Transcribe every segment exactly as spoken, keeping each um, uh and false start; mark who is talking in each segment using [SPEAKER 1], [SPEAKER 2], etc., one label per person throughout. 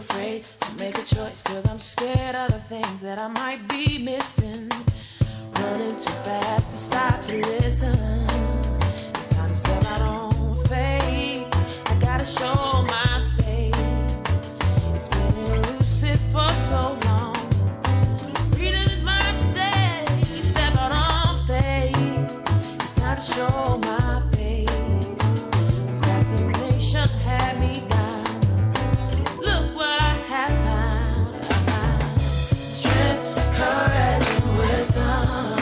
[SPEAKER 1] afraid to make a choice, cause I'm scared of the things that I might be missing. Running too fast to stop to listen. It's time to step out on faith. I gotta show my face. It's been elusive for so long. Freedom is mine today. Step out on faith. It's time to show my face. Procrastination had me down. Look what I have found. I found strength, courage, and wisdom.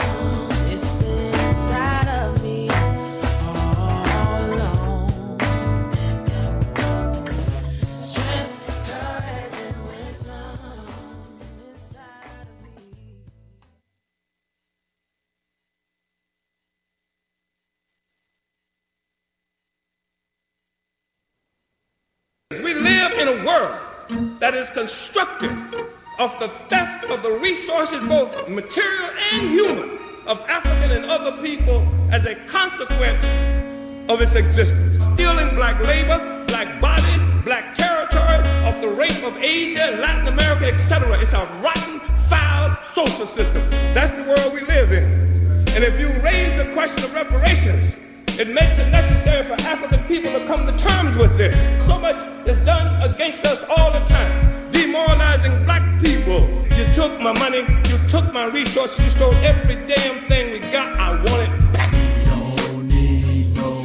[SPEAKER 2] We live in a world that is constructed of the theft of the resources, both material and human, of African and other people as a consequence of its existence. Stealing black labor, black bodies, black territory, of the rape of Asia, Latin America, et cetera. It's a rotten, foul social system. That's the world we live in. And if you raise the question of reparations, it makes it necessary for African people to come to terms with this. So much is done against us all the time. Demoralizing black people. You took my money, you took my resources, you stole every damn thing we got. I want it back.
[SPEAKER 3] We don't need no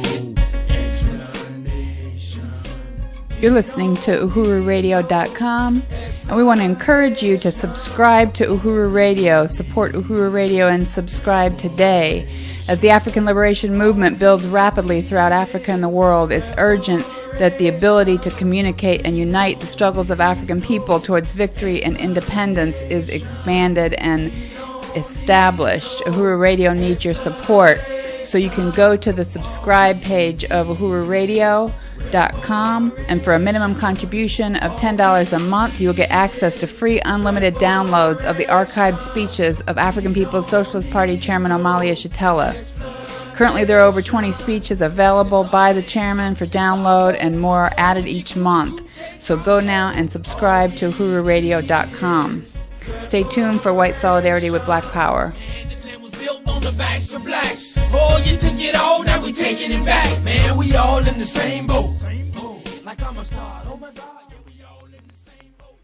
[SPEAKER 3] explanation.
[SPEAKER 4] You're listening to uhuru radio dot com, and we want to encourage you to subscribe to Uhuru Radio, support Uhuru Radio, and subscribe today. As the African liberation movement builds rapidly throughout Africa and the world, it's urgent that the ability to communicate and unite the struggles of African people towards victory and independence is expanded and established. Uhuru Radio needs your support, so you can go to the subscribe page of uhuru radio dot com, and for a minimum contribution of ten dollars a month, you'll get access to free unlimited downloads of the archived speeches of African People's Socialist Party Chairman Omali Yeshitela. Currently, there are over twenty speeches available by the chairman for download, and more are added each month. So go now and subscribe to uhuru radio dot com. Stay tuned for White Solidarity with Black Power.
[SPEAKER 3] On the backs of blacks. Oh, you took it all, now we taking it back. Man, we all in the same boat. Like I'm a star. Oh my God, yeah, we all in the same boat.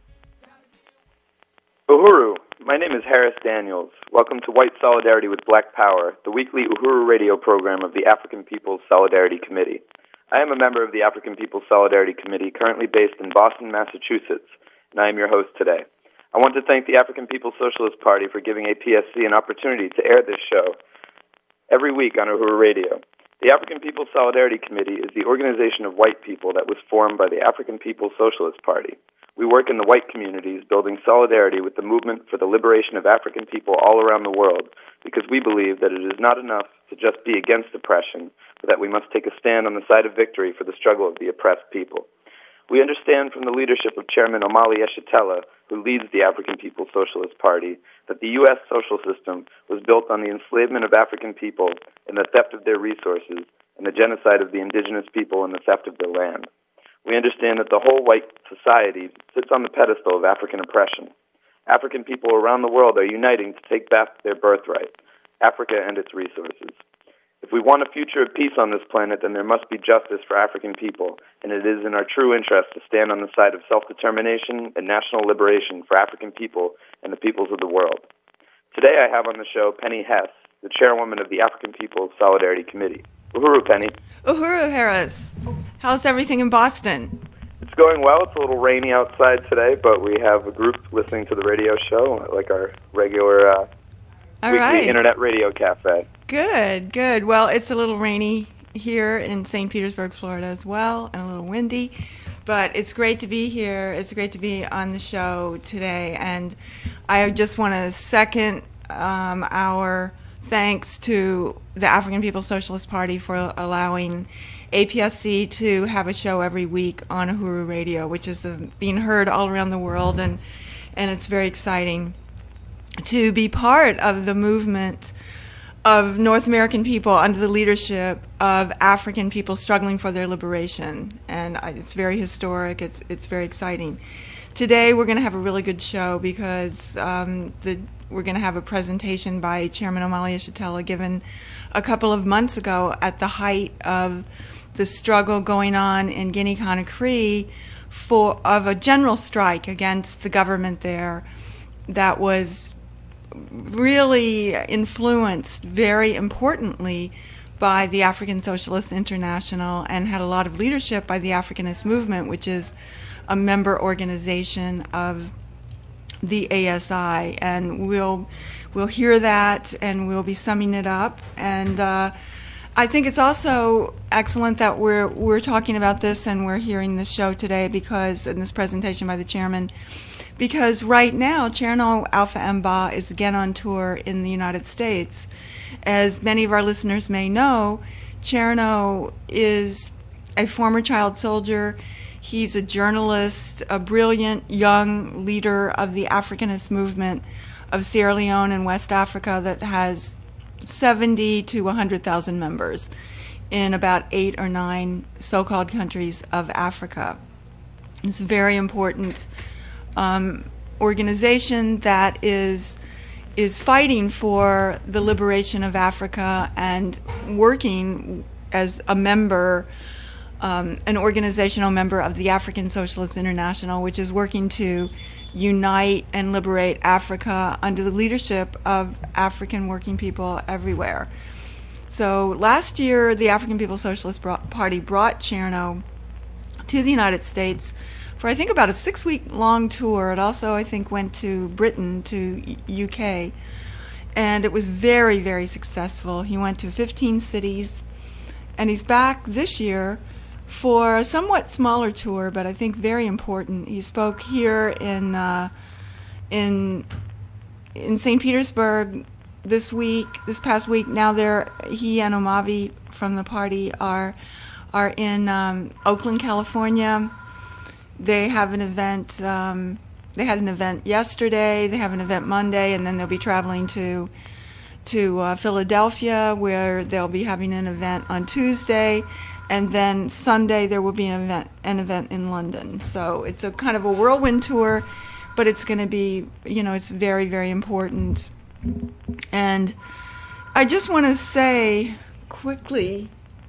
[SPEAKER 5] Uhuru, my name is Harris Daniels. Welcome to White Solidarity with Black Power, the weekly Uhuru radio program of the African People's Solidarity Committee. I am a member of the African People's Solidarity Committee, currently based in Boston, Massachusetts, and I am your host today. I want to thank the African People's Socialist Party for giving A P S C an opportunity to air this show every week on Uhuru Radio. The African People's Solidarity Committee is the organization of white people that was formed by the African People's Socialist Party. We work in the white communities, building solidarity with the movement for the liberation of African people all around the world, because we believe that it is not enough to just be against oppression, but that we must take a stand on the side of victory for the struggle of the oppressed people. We understand from the leadership of Chairman Omali Yeshitela, who leads the African People's Socialist Party, that the U S social system was built on the enslavement of African people and the theft of their resources and the genocide of the indigenous people and the theft of their land. We understand that the whole white society sits on the pedestal of African oppression. African people around the world are uniting to take back their birthright, Africa and its resources. If we want a future of peace on this planet, then there must be justice for African people, and it is in our true interest to stand on the side of self-determination and national liberation for African people and the peoples of the world. Today I have on the show Penny Hess, the chairwoman of the African People's Solidarity Committee. Uhuru, Penny.
[SPEAKER 6] Uhuru, Harris. How's everything in Boston?
[SPEAKER 5] It's going well. It's a little rainy outside today, but we have a group listening to the radio show, like our regular uh,
[SPEAKER 6] All
[SPEAKER 5] weekly
[SPEAKER 6] right.
[SPEAKER 5] internet radio cafe.
[SPEAKER 6] Good, good. Well, it's a little rainy here in Saint Petersburg, Florida as well, and a little windy. But it's great to be here. It's great to be on the show today. And I just want to second um, our thanks to the African People's Socialist Party for allowing A P S C to have a show every week on Uhuru Radio, which is uh, being heard all around the world, and and it's very exciting to be part of the movement of North American people under the leadership of African people struggling for their liberation. And it's very historic. It's it's very exciting. Today we're going to have a really good show because um, the, we're going to have a presentation by Chairman Omali Yeshitela given a couple of months ago at the height of the struggle going on in Guinea-Conakry for of a general strike against the government there that was really influenced very importantly by the African Socialist International and had a lot of leadership by the Africanist Movement, which is a member organization of the A S I. And we'll we'll hear that and we'll be summing it up. And uh, I think it's also excellent that we're we're talking about this and we're hearing this show today because in this presentation by the chairman, because right now Cherno Alpha Mba is again on tour in the United States. As many of our listeners may know, Cherno is a former child soldier. He's a journalist, a brilliant young leader of the Africanist movement of Sierra Leone and West Africa that has seventy to one hundred thousand members in about eight or nine so-called countries of Africa. It's a very important um, organization that is is fighting for the liberation of Africa and working as a member, um, an organizational member of the African Socialist International, which is working to unite and liberate Africa under the leadership of African working people everywhere. So last year, the African People's Socialist Party brought Cherno to the United States for, I think, about a six-week-long tour. It also, I think, went to Britain, to U K, and it was very, very successful. He went to fifteen cities, and he's back this year for a somewhat smaller tour, but I think very important. He spoke here in uh, in in Saint Petersburg this week, this past week. Now they're he and Omavi from the party are are in um, Oakland, California. They have an event. Um, they had an event yesterday. They have an event Monday, and then they'll be traveling to to uh, Philadelphia, where they'll be having an event on Tuesday. And then Sunday there will be an event, an event in London. So it's a kind of a whirlwind tour, but it's going to be, you know, it's very, very important. And I just want to say quickly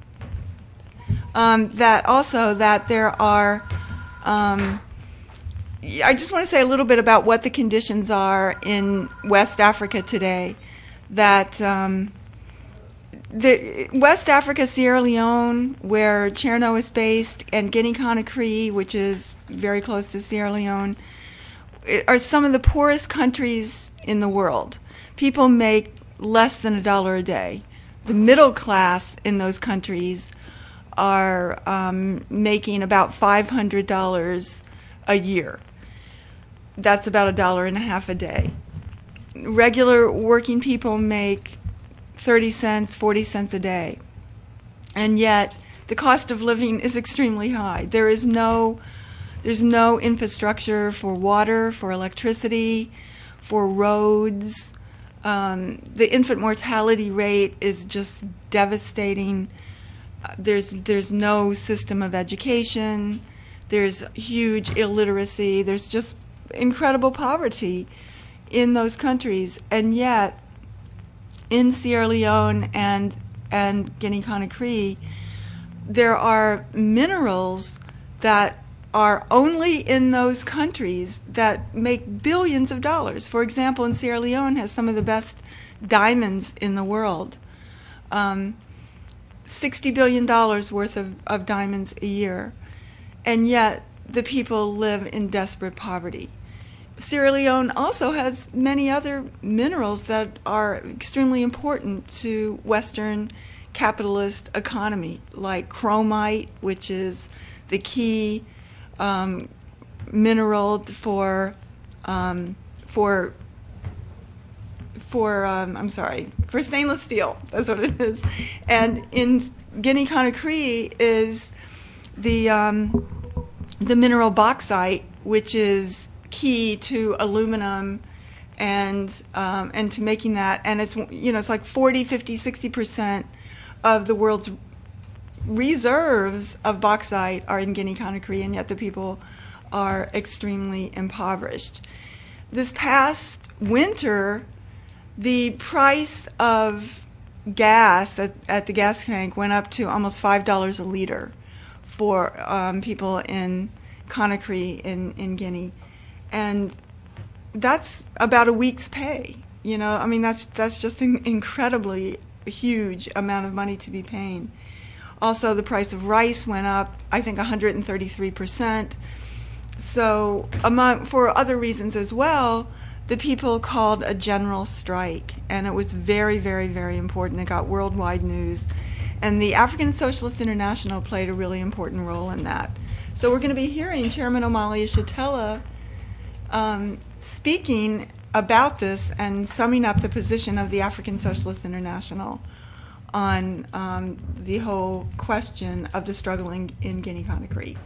[SPEAKER 6] um, that also that there are, um, I just want to say a little bit about what the conditions are in West Africa today. That um, The West Africa, Sierra Leone, where Cherno is based, and Guinea-Conakry, which is very close to Sierra Leone, are some of the poorest countries in the world. People make less than a dollar a day. The middle class in those countries are um, making about five hundred dollars a year. That's about a dollar and a half a day. Regular working people make thirty cents, forty cents a day. And yet the cost of living is extremely high. There is no there's no infrastructure for water, for electricity, for roads. Um, the infant mortality rate is just devastating. Uh, there's there's no system of education. There's huge illiteracy. There's just incredible poverty in those countries. And yet in Sierra Leone and and Guinea-Conakry, there are minerals that are only in those countries that make billions of dollars. For example, in Sierra Leone has some of the best diamonds in the world. Um, sixty billion dollars worth of, of diamonds a year. And yet the people live in desperate poverty. Sierra Leone also has many other minerals that are extremely important to Western capitalist economy, like chromite, which is the key um, mineral for um, for for um, I'm sorry for stainless steel. That's what it is. And in Guinea-Conakry is the um, the mineral bauxite, which is key to aluminum and um, and to making that, and it's, you know, it's like forty, fifty, sixty percent of the world's reserves of bauxite are in Guinea-Conakry, and yet the people are extremely impoverished. This past winter, the price of gas at, at the gas tank went up to almost five dollars a liter for um, people in Conakry in, in Guinea. And that's about a week's pay. You know, I mean, that's that's just an incredibly huge amount of money to be paying. Also, the price of rice went up, I think, one hundred thirty-three percent. So, among, for other reasons as well, the people called a general strike, and it was very, very, very important. It got worldwide news, and the African Socialist International played a really important role in that. So we're going to be hearing Chairman Omali Yeshitela um, speaking about this and summing up the position of the African Socialist International on um, the whole question of the struggle in, in Guinea-Conakry.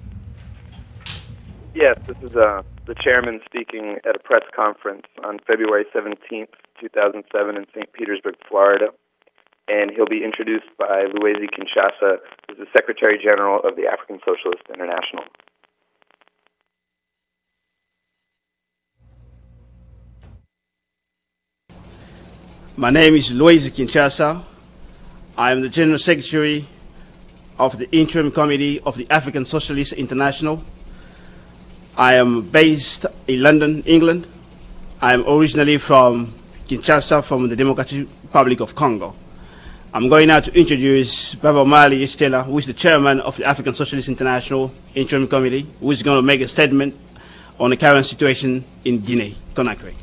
[SPEAKER 5] Yes, this is uh, the chairman speaking at a press conference on February seventeenth, two thousand seven in Saint Petersburg, Florida. And he'll be introduced by Luwezi Kinshasa, who's the Secretary General of the African Socialist International.
[SPEAKER 7] My name is Luwezi Kinshasa. I am the General Secretary of the Interim Committee of the African Socialist International. I am based in London, England. I am originally from Kinshasa, from the Democratic Republic of Congo. I'm going now to introduce Baba Omali Yeshitela, who is the chairman of the African Socialist International Interim Committee, who is going to make a statement on the current situation in Guinea-Conakry.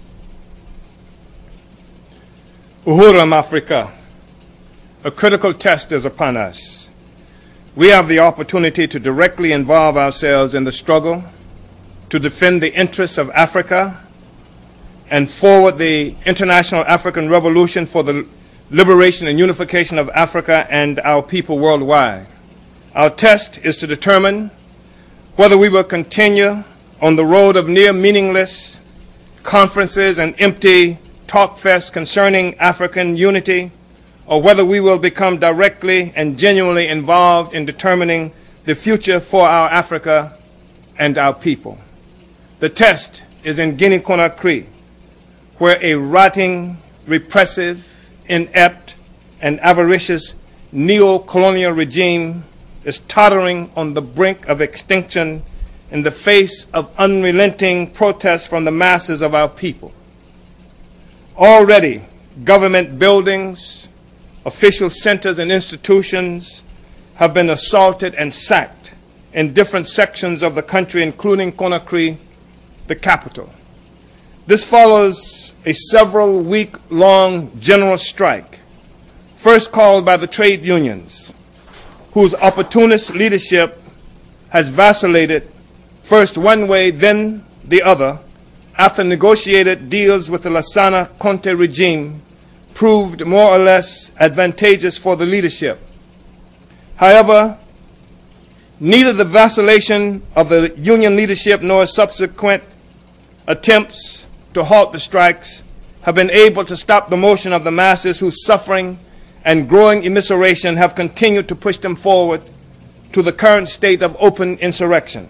[SPEAKER 2] Uhurum Africa, a critical test is upon us. We have the opportunity to directly involve ourselves in the struggle to defend the interests of Africa and forward the international African revolution for the liberation and unification of Africa and our people worldwide. Our test is to determine whether we will continue on the road of near meaningless conferences and empty talk fests concerning African unity, or whether we will become directly and genuinely involved in determining the future for our Africa and our people. The test is in Guinea-Conakry, where a rotting, repressive, inept, and avaricious neo-colonial regime is tottering on the brink of extinction in the face of unrelenting protests from the masses of our people. Already, government buildings, official centers, and institutions have been assaulted and sacked in different sections of the country, including Conakry, the capital. This follows a several-week-long general strike, first called by the trade unions, whose opportunist leadership has vacillated first one way, then the other, after negotiated deals with the Lassana Conte regime proved more or less advantageous for the leadership. However, neither the vacillation of the union leadership nor subsequent attempts to halt the strikes have been able to stop the motion of the masses whose suffering and growing immiseration have continued to push them forward to the current state of open insurrection.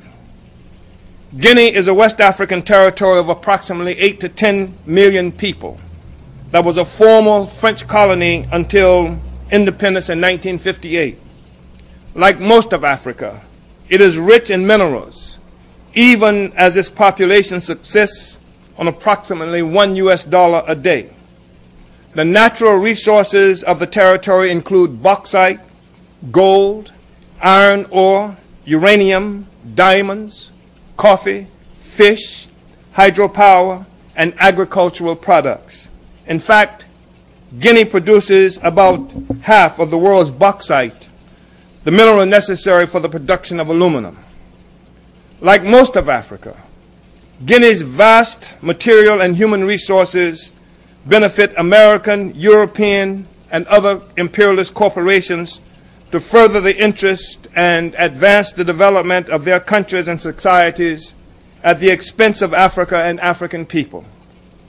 [SPEAKER 2] Guinea is a West African territory of approximately eight to ten million people that was a former French colony until independence in nineteen fifty-eight. Like most of Africa, it is rich in minerals, even as its population subsists on approximately one U S dollar a day. The natural resources of the territory include bauxite, gold, iron ore, uranium, diamonds, coffee, fish, hydropower, and agricultural products. In fact, Guinea produces about half of the world's bauxite, the mineral necessary for the production of aluminum. Like most of Africa, Guinea's vast material and human resources benefit American, European, and other imperialist corporations to further the interest and advance the development of their countries and societies at the expense of Africa and African people.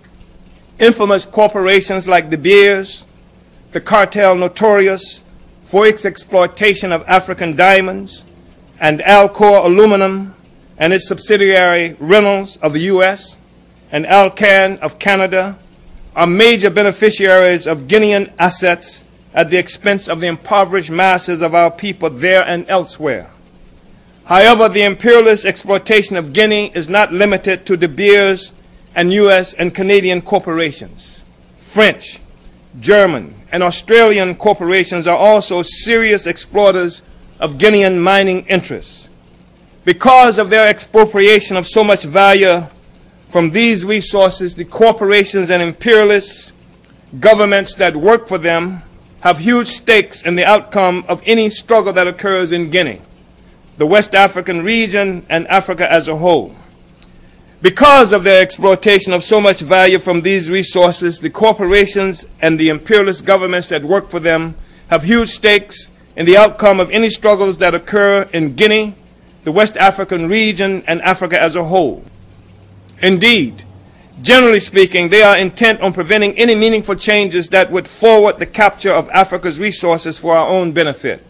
[SPEAKER 2] infamous corporations like De Beers, the cartel notorious for its exploitation of African diamonds, and Alcoa Aluminum and its subsidiary Reynolds of the U S and Alcan of Canada are major beneficiaries of Guinean assets at the expense of the impoverished masses of our people there and elsewhere. However, the imperialist exploitation of Guinea is not limited to De Beers and U S and Canadian corporations. French, German, and Australian corporations are also serious exploiters of Guinean mining interests. Because of their expropriation of so much value from these resources, the corporations and imperialist governments that work for them have huge stakes in the outcome of any struggle that occurs in Guinea, the West African region, and Africa as a whole. Because of their exploitation of so much value from these resources, the corporations and the imperialist governments that work for them have huge stakes in the outcome of any struggles that occur in Guinea, the West African region, and Africa as a whole. Indeed, generally speaking, they are intent on preventing any meaningful changes that would forward the capture of Africa's resources for our own benefit.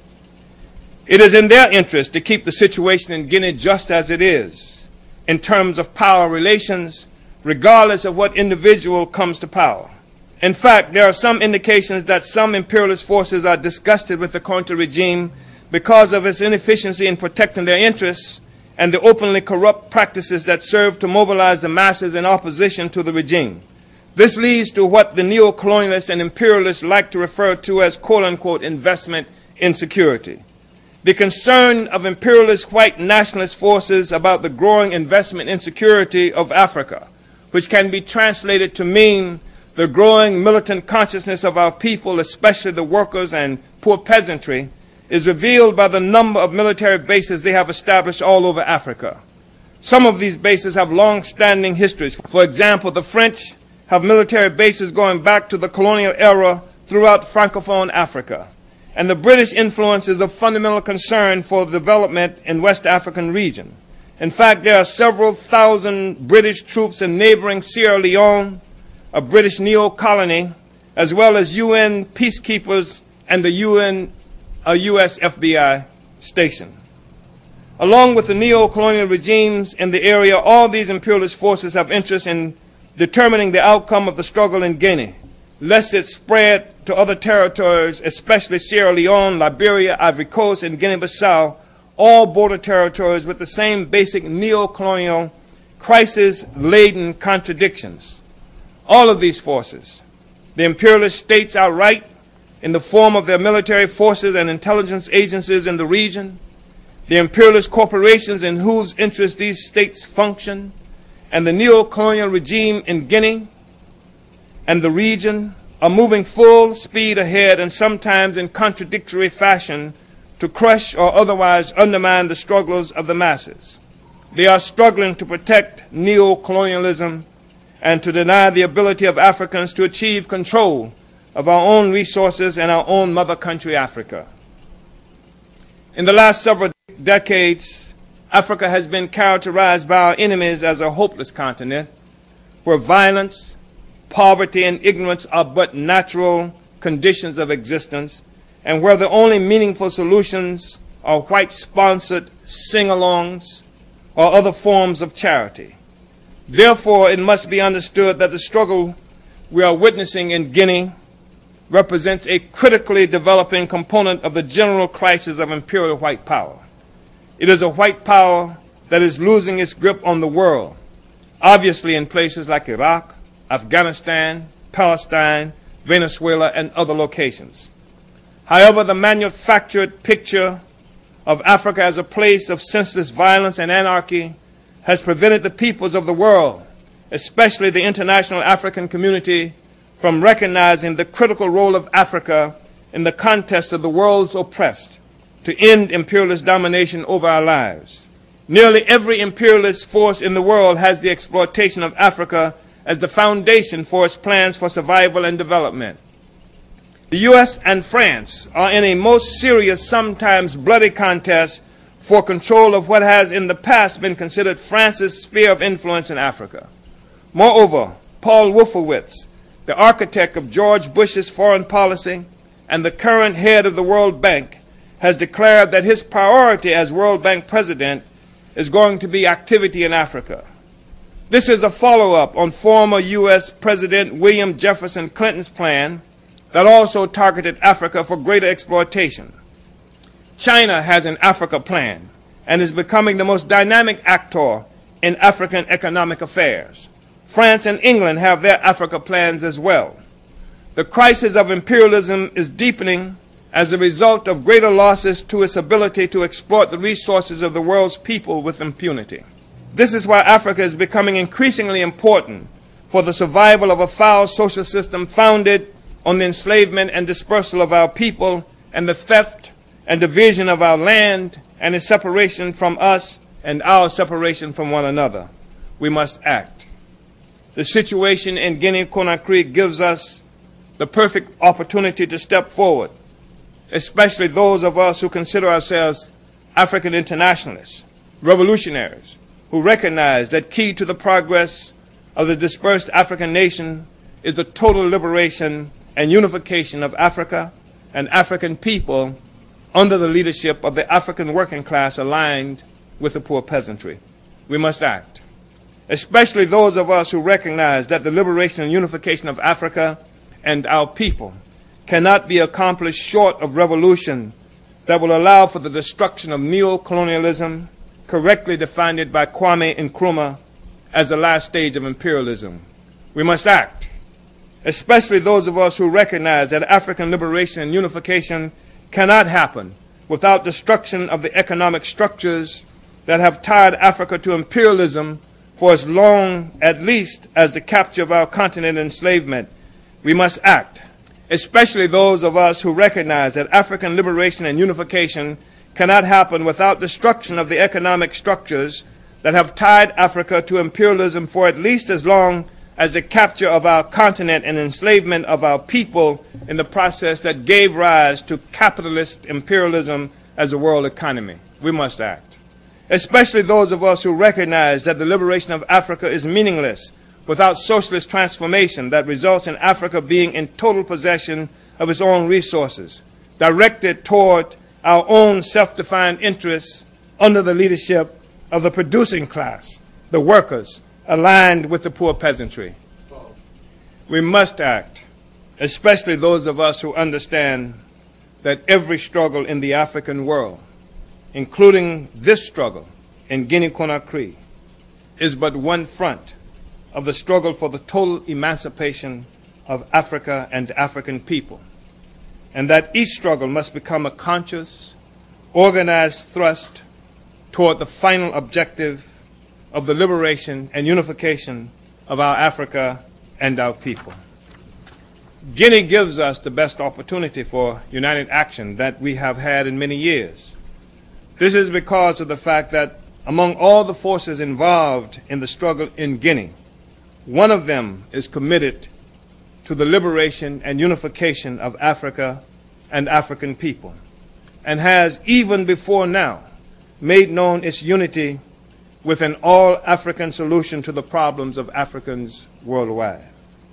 [SPEAKER 2] It is in their interest to keep the situation in Guinea just as it is, in terms of power relations, regardless of what individual comes to power. In fact, there are some indications that some imperialist forces are disgusted with the Conte regime because of its inefficiency in protecting their interests and the openly corrupt practices that serve to mobilize the masses in opposition to the regime. This leads to what the neo-colonialists and imperialists like to refer to as quote-unquote investment insecurity. The concern of imperialist white nationalist forces about the growing investment insecurity of Africa, which can be translated to mean the growing militant consciousness of our people, especially the workers and poor peasantry, is revealed by the number of military bases they have established all over Africa. Some of these bases have long-standing histories. For example, the French have military bases going back to the colonial era throughout Francophone Africa. And the British influence is of fundamental concern for the development in West African region. In fact, there are several thousand British troops in neighboring Sierra Leone, a British neo-colony, as well as U N peacekeepers and the U N, a U S F B I station. Along with the neo-colonial regimes in the area, all these imperialist forces have interest in determining the outcome of the struggle in Guinea, lest it spread to other territories, especially Sierra Leone, Liberia, Ivory Coast, and Guinea-Bissau, all border territories with the same basic neo-colonial crisis-laden contradictions. All of these forces, the imperialist states outright in the form of their military forces and intelligence agencies in the region, the imperialist corporations in whose interest these states function, and the neo-colonial regime in Guinea and the region are moving full speed ahead and sometimes in contradictory fashion to crush or otherwise undermine the struggles of the masses. They are struggling to protect neo-colonialism and to deny the ability of Africans to achieve control of our own resources and our own mother country, Africa. In the last several decades, Africa has been characterized by our enemies as a hopeless continent where violence, poverty, and ignorance are but natural conditions of existence, and where the only meaningful solutions are white-sponsored sing-alongs or other forms of charity. Therefore, it must be understood that the struggle we are witnessing in Guinea represents a critically developing component of the general crisis of imperial white power. It is a white power that is losing its grip on the world, obviously in places like Iraq, Afghanistan, Palestine, Venezuela, and other locations. However, the manufactured picture of Africa as a place of senseless violence and anarchy has prevented the peoples of the world, especially the international African community, from recognizing the critical role of Africa in the contest of the world's oppressed to end imperialist domination over our lives. Nearly every imperialist force in the world has the exploitation of Africa as the foundation for its plans for survival and development. The U S and France are in a most serious, sometimes bloody contest for control of what has in the past been considered France's sphere of influence in Africa. Moreover, Paul Wolfowitz, the architect of George Bush's foreign policy and the current head of the World Bank, has declared that his priority as World Bank president is going to be activity in Africa. This is a follow-up on former U S President William Jefferson Clinton's plan that also targeted Africa for greater exploitation. China has an Africa plan and is becoming the most dynamic actor in African economic affairs. France and England have their Africa plans as well. The crisis of imperialism is deepening as a result of greater losses to its ability to exploit the resources of the world's people with impunity. This is why Africa is becoming increasingly important for the survival of a foul social system founded on the enslavement and dispersal of our people and the theft and division of our land and its separation from us and our separation from one another. We must act. The situation in Guinea-Conakry gives us the perfect opportunity to step forward, especially those of us who consider ourselves African internationalists, revolutionaries, who recognize that key to the progress of the dispersed African nation is the total liberation and unification of Africa and African people under the leadership of the African working class aligned with the poor peasantry. We must act, especially those of us who recognize that the liberation and unification of Africa and our people cannot be accomplished short of revolution that will allow for the destruction of neo-colonialism, correctly defined by Kwame Nkrumah as the last stage of imperialism. We must act, especially those of us who recognize that African liberation and unification cannot happen without destruction of the economic structures that have tied Africa to imperialism for as long, at least, as the capture of our continent and enslavement. We must act, especially those of us who recognize that African liberation and unification cannot happen without destruction of the economic structures that have tied Africa to imperialism for at least as long as the capture of our continent and enslavement of our people in the process that gave rise to capitalist imperialism as a world economy. We must act, especially those of us who recognize that the liberation of Africa is meaningless without socialist transformation that results in Africa being in total possession of its own resources, directed toward our own self-defined interests under the leadership of the producing class, the workers, aligned with the poor peasantry. We must act, especially those of us who understand that every struggle in the African world, including this struggle in Guinea-Conakry, is but one front of the struggle for the total emancipation of Africa and African people, and that each struggle must become a conscious, organized thrust toward the final objective of the liberation and unification of our Africa and our people. Guinea gives us the best opportunity for united action that we have had in many years. This is because of the fact that among all the forces involved in the struggle in Guinea, one of them is committed to the liberation and unification of Africa and African people, and has, even before now, made known its unity with an all-African solution to the problems of Africans worldwide.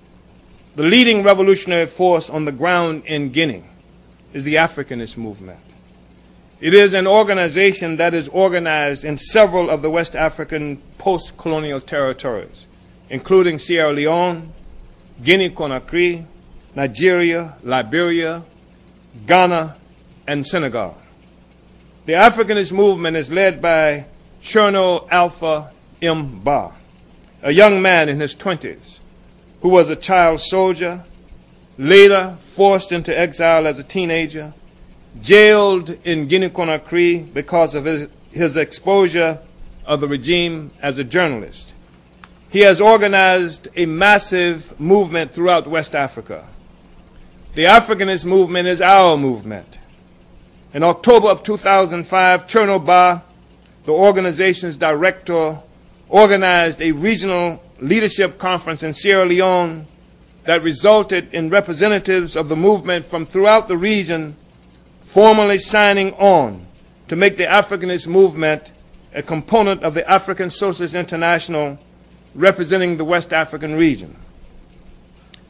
[SPEAKER 2] The leading revolutionary force on the ground in Guinea is the Africanist movement. It is an organization that is organized in several of the West African post-colonial territories, including Sierra Leone, Guinea-Conakry, Nigeria, Liberia, Ghana, and Senegal. The Africanist movement is led by Cherno Alpha Mba, a young man in his twenties who was a child soldier, later forced into exile as a teenager, jailed in Guinea-Conakry because of his, his exposure of the regime as a journalist. He has organized a massive movement throughout West Africa. The Africanist movement is our movement. In October of two thousand five, Cherno Ba, the organization's director, organized a regional leadership conference in Sierra Leone that resulted in representatives of the movement from throughout the region formally signing on to make the Africanist movement a component of the African Socialist International representing the West African region.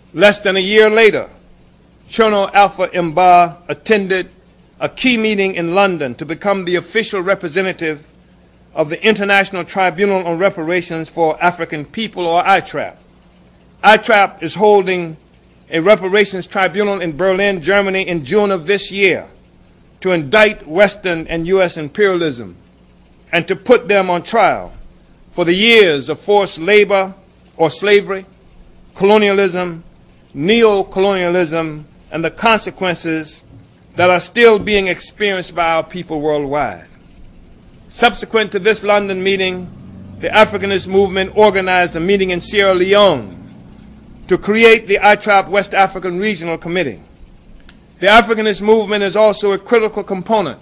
[SPEAKER 2] Less than a year later, Cherno Alpha Mba attended a key meeting in London to become the official representative of the International Tribunal on Reparations for African People, or I T R A P. I T R A P is holding a reparations tribunal in Berlin, Germany in June of this year to indict Western and U S imperialism and to put them on trial for the years of forced labor or slavery, colonialism, neo-colonialism, and the consequences that are still being experienced by our people worldwide. Subsequent to this London meeting, the Africanist movement organized a meeting in Sierra Leone to create the I T R A P West African Regional Committee. The Africanist movement is also a critical component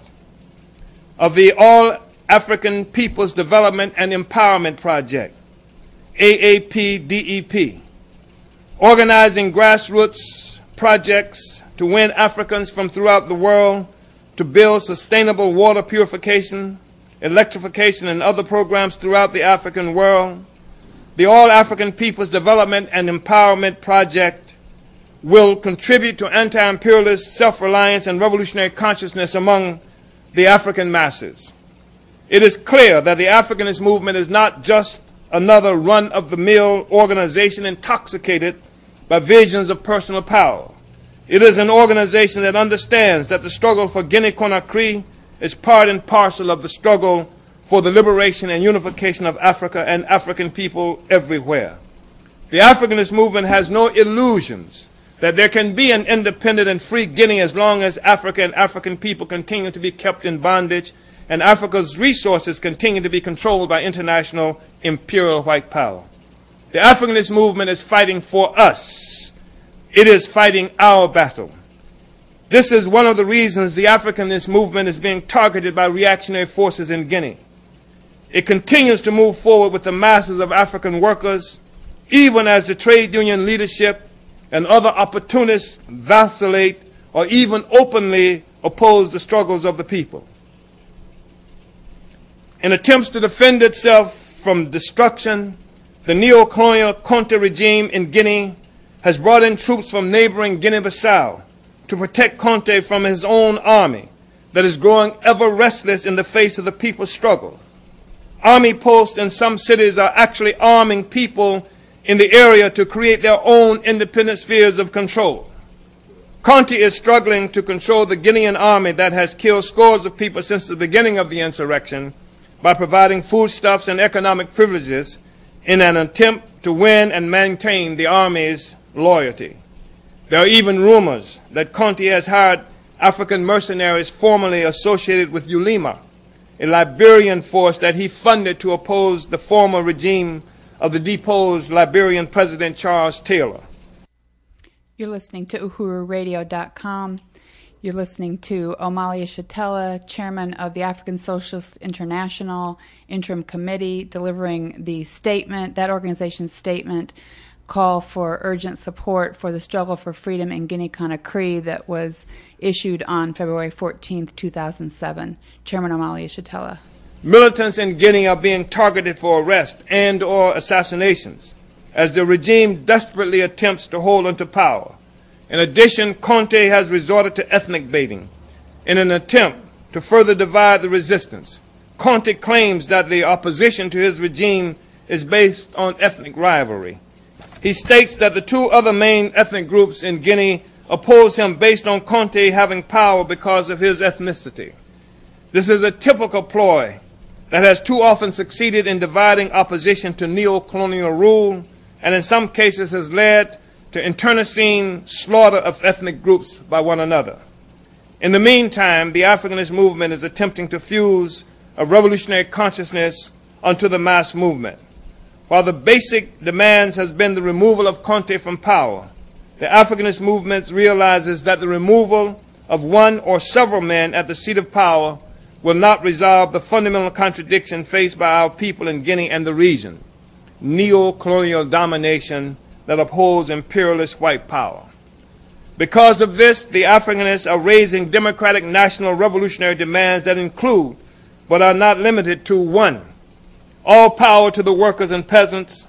[SPEAKER 2] of the All African Peoples Development and Empowerment Project, A A P D E P, organizing grassroots projects to win Africans from throughout the world to build sustainable water purification, electrification, and other programs throughout the African world. The All African Peoples Development and Empowerment Project will contribute to anti-imperialist self-reliance and revolutionary consciousness among the African masses. It is clear that the Africanist movement is not just another run-of-the-mill organization intoxicated by visions of personal power. It is an organization that understands that the struggle for Guinea-Conakry is part and parcel of the struggle for the liberation and unification of Africa and African people everywhere. The Africanist movement has no illusions that there can be an independent and free Guinea as long as Africa and African people continue to be kept in bondage and Africa's resources continue to be controlled by international imperial white power. The Africanist movement is fighting for us. It is fighting our battle. This is one of the reasons the Africanist movement is being targeted by reactionary forces in Guinea. It continues to move forward with the masses of African workers, even as the trade union leadership and other opportunists vacillate or even openly oppose the struggles of the people. In attempts to defend itself from destruction, the neo-colonial Conte regime in Guinea has brought in troops from neighboring Guinea-Bissau to protect Conte from his own army that is growing ever restless in the face of the people's struggles. Army posts in some cities are actually arming people in the area to create their own independent spheres of control. Conte is struggling to control the Guinean army that has killed scores of people since the beginning of the insurrection by providing foodstuffs and economic privileges in an attempt to win and maintain the army's loyalty. There are even rumors that Conte has hired African mercenaries formerly associated with ULIMA, a Liberian force that he funded to oppose the former regime of the deposed Liberian President Charles Taylor.
[SPEAKER 4] You're listening to Uhuru Radio dot com. You're listening to Omali Yeshitela, chairman of the African Socialist International Interim Committee, delivering the statement, that organization's statement, call for urgent support for the struggle for freedom in Guinea-Conakry that was issued on February fourteenth, two thousand seven. Chairman Omali Yeshitela.
[SPEAKER 2] Militants in Guinea are being targeted for arrest and or assassinations as the regime desperately attempts to hold onto power. In addition, Conte has resorted to ethnic baiting in an attempt to further divide the resistance. Conte claims that the opposition to his regime is based on ethnic rivalry. He states that the two other main ethnic groups in Guinea oppose him based on Conte having power because of his ethnicity. This is a typical ploy that has too often succeeded in dividing opposition to neo-colonial rule and in some cases has led to internecine slaughter of ethnic groups by one another. In the meantime, the Africanist movement is attempting to fuse a revolutionary consciousness onto the mass movement. While the basic demands has been the removal of Conte from power, the Africanist movement realizes that the removal of one or several men at the seat of power will not resolve the fundamental contradiction faced by our people in Guinea and the region: neo-colonial domination that upholds imperialist white power. Because of this, the Africanists are raising democratic national revolutionary demands that include, but are not limited to, one, all power to the workers and peasants,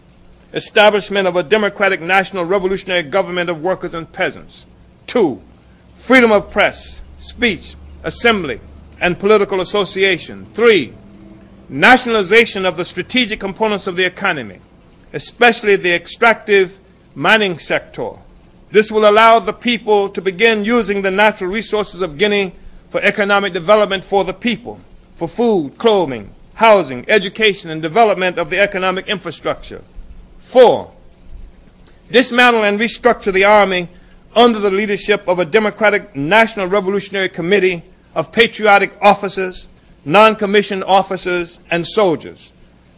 [SPEAKER 2] establishment of a democratic national revolutionary government of workers and peasants. Two, freedom of press, speech, assembly, and political association. Three, nationalization of the strategic components of the economy, especially the extractive mining sector. This will allow the people to begin using the natural resources of Guinea for economic development for the people, for food, clothing, housing, education, and development of the economic infrastructure. Four, dismantle and restructure the army under the leadership of a democratic National Revolutionary Committee of patriotic officers, non-commissioned officers, and soldiers.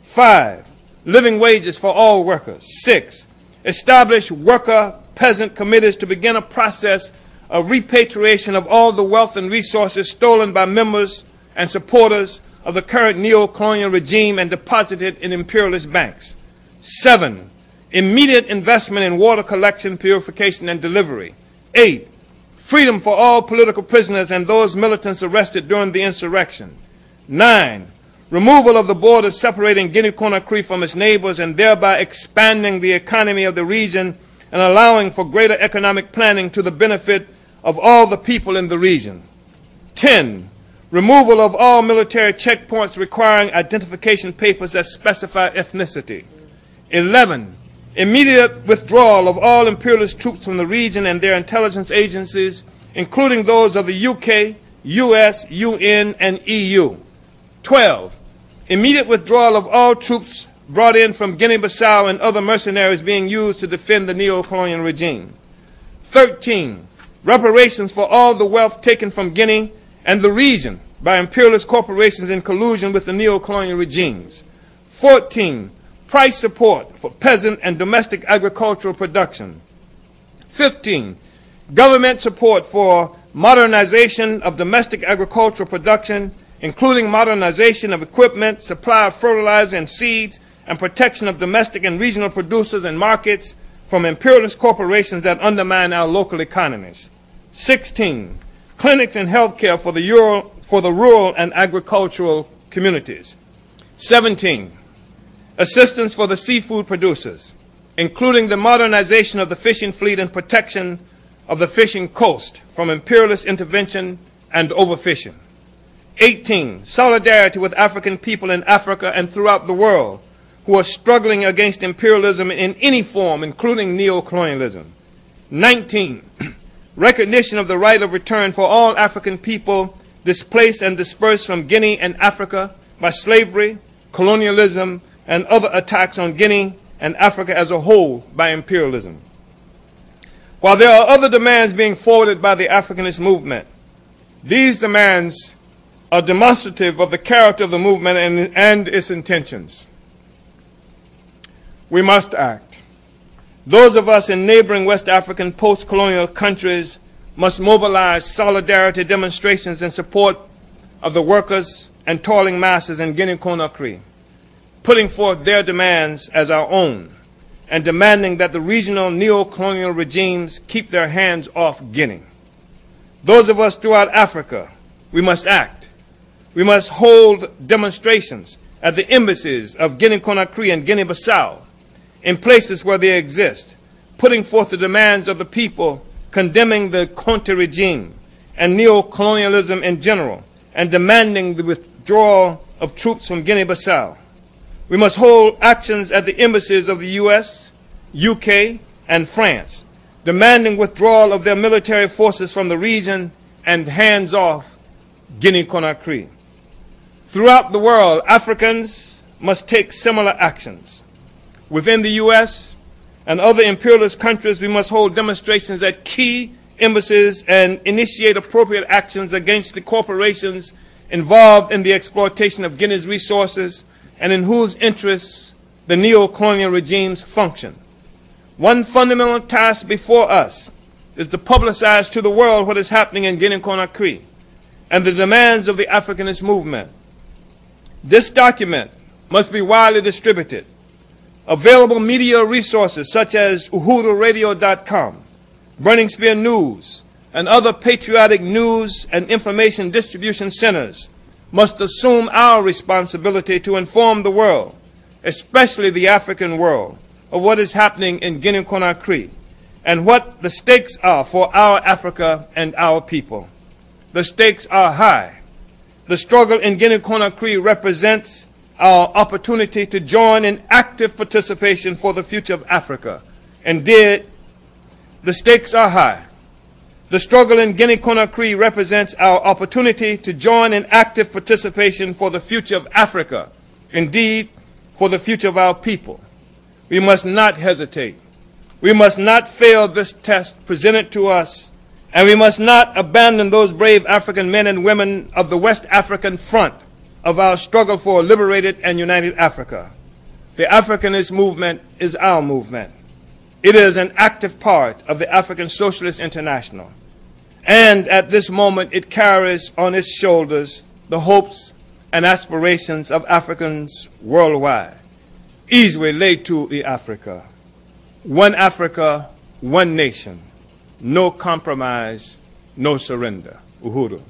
[SPEAKER 2] Five, living wages for all workers. Six, establish worker-peasant committees to begin a process of repatriation of all the wealth and resources stolen by members and supporters of the current neo-colonial regime and deposited in imperialist banks. Seven, immediate investment in water collection, purification, and delivery. Eight, freedom for all political prisoners and those militants arrested during the insurrection. Nine, removal of the borders separating Guinea-Conakry from its neighbors and thereby expanding the economy of the region and allowing for greater economic planning to the benefit of all the people in the region. Ten, removal of all military checkpoints requiring identification papers that specify ethnicity. Eleven, immediate withdrawal of all imperialist troops from the region and their intelligence agencies, including those of the U K, U S, U N, and E U. Twelve, immediate withdrawal of all troops brought in from Guinea-Bissau and other mercenaries being used to defend the neo-colonial regime. Thirteen, reparations for all the wealth taken from Guinea and the region by imperialist corporations in collusion with the neo-colonial regimes. Fourteen, price support for peasant and domestic agricultural production. Fifteen, government support for modernization of domestic agricultural production, including modernization of equipment, supply of fertilizer and seeds, and protection of domestic and regional producers and markets from imperialist corporations that undermine our local economies. Sixteen, clinics and health care for the rural, for the rural and agricultural communities. Seventeen, assistance for the seafood producers, including the modernization of the fishing fleet and protection of the fishing coast from imperialist intervention and overfishing. Eighteen, solidarity with African people in Africa and throughout the world who are struggling against imperialism in any form, including neo-colonialism. Nineteen, recognition of the right of return for all African people displaced and dispersed from Guinea and Africa by slavery, colonialism, and other attacks on Guinea and Africa as a whole by imperialism. While there are other demands being forwarded by the Africanist movement, these demands are demonstrative of the character of the movement and, and its intentions. We must act. Those of us in neighboring West African post-colonial countries must mobilize solidarity demonstrations in support of the workers and toiling masses in Guinea-Conakry, putting forth their demands as our own and demanding that the regional neo-colonial regimes keep their hands off Guinea. Those of us throughout Africa, we must act. We must hold demonstrations at the embassies of Guinea-Conakry and Guinea-Bissau in places where they exist, putting forth the demands of the people, condemning the Conte regime and neo-colonialism in general, and demanding the withdrawal of troops from Guinea-Bissau. We must hold actions at the embassies of the U S, U K, and France, demanding withdrawal of their military forces from the region and hands off Guinea-Conakry. Throughout the world, Africans must take similar actions. Within the U S and other imperialist countries, we must hold demonstrations at key embassies and initiate appropriate actions against the corporations involved in the exploitation of Guinea's resources and in whose interests the neo-colonial regimes function. One fundamental task before us is to publicize to the world what is happening in Guinea-Conakry and the demands of the Africanist movement. This document must be widely distributed. Available media resources such as uhuru radio dot com, Burning Spear News, and other patriotic news and information distribution centers must assume our responsibility to inform the world, especially the African world, of what is happening in Guinea-Conakry and what the stakes are for our Africa and our people. The stakes are high. The struggle in Guinea-Conakry represents our opportunity to join in active participation for the future of Africa. Indeed, the stakes are high. The struggle in Guinea-Conakry represents our opportunity to join in active participation for the future of Africa. Indeed, for the future of our people. We must not hesitate. We must not fail this test presented to us, and we must not abandon those brave African men and women of the West African front of our struggle for a liberated and united Africa. The Africanist movement is our movement. It is an active part of the African Socialist International. And at this moment, it carries on its shoulders the hopes and aspirations of Africans worldwide. Izwe letu I Africa. One Africa, one nation. No compromise, no surrender. Uhuru.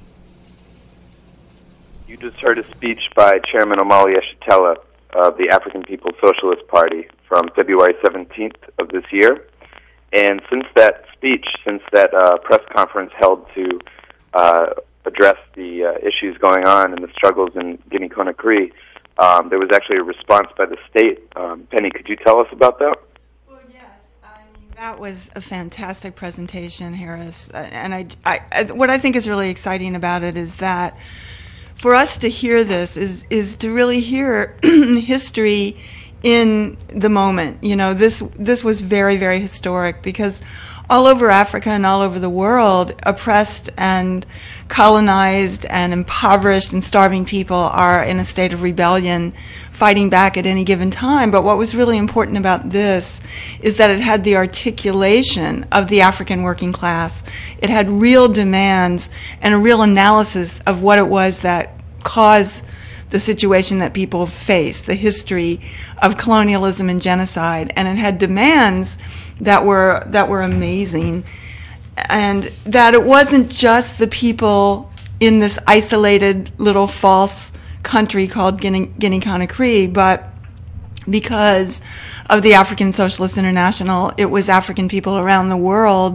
[SPEAKER 5] You just heard a speech by Chairman Omali Yeshitela of the African People's Socialist Party from February seventeenth of this year. And since that speech, since that uh, press conference held to uh, address the uh, issues going on and the struggles in Guinea-Conakry, um, there was actually a response by the state. Um, Penny, could you tell us about that?
[SPEAKER 6] Well, yes. I mean, that was a fantastic presentation, Harris. And I, I, I, what I think is really exciting about it is that for us to hear this is is to really hear history in the moment. You know, this this was very, very historic because all over Africa and all over the world, oppressed and colonized and impoverished and starving people are in a state of rebellion, fighting back at any given time. But what was really important about this is that it had the articulation of the African working class. It had real demands and a real analysis of what it was that caused the situation that people face, the history of colonialism and genocide, and it had demands that were that were amazing, and that it wasn't just the people in this isolated little false country called Guinea, Guinea-Conakry, but because of the African Socialist International, it was African people around the world